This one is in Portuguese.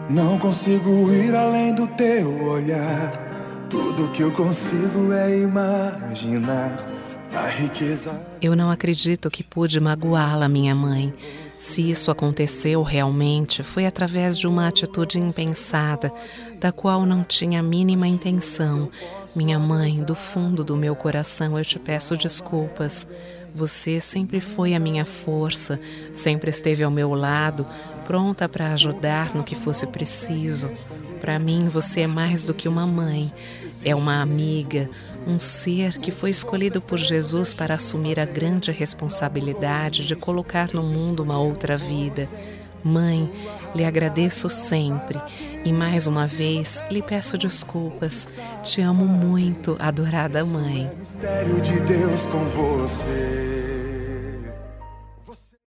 Não consigo ir além do teu olhar. Tudo que eu consigo é imaginar a riqueza. Eu não acredito que pude magoá-la, minha mãe. Se isso aconteceu realmente, foi através de uma atitude impensada, da qual não tinha a mínima intenção. Minha mãe, do fundo do meu coração, eu te peço desculpas. Você sempre foi a minha força, sempre esteve ao meu lado, pronta para ajudar no que fosse preciso. Para mim, você é mais do que uma mãe. É uma amiga, um ser que foi escolhido por Jesus para assumir a grande responsabilidade de colocar no mundo uma outra vida. Mãe, lhe agradeço sempre e mais uma vez lhe peço desculpas. Te amo muito, adorada mãe. Mistério de Deus com você.